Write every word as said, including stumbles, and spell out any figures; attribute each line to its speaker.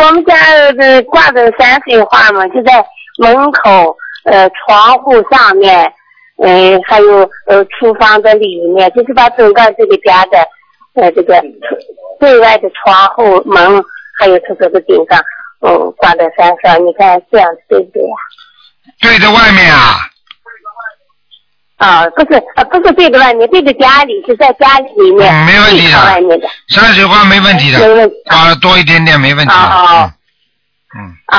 Speaker 1: 我们家的挂的山水画嘛，就在门口呃窗户上面，嗯、呃，还有呃厨房的里面，就是把整个这个家的呃这个对外的窗户门，还有厕所的顶上，嗯，挂在山上。你看这样对不对呀？
Speaker 2: 对着外面啊？
Speaker 1: 啊，不是啊，不是对着外面，对着家里，是在家里面，
Speaker 2: 嗯、没问题的。
Speaker 1: 外面的
Speaker 2: 山水画没问题的，
Speaker 1: 没问题
Speaker 2: 挂了多一点点没问题的。
Speaker 1: 啊、
Speaker 2: 嗯。嗯。
Speaker 1: 啊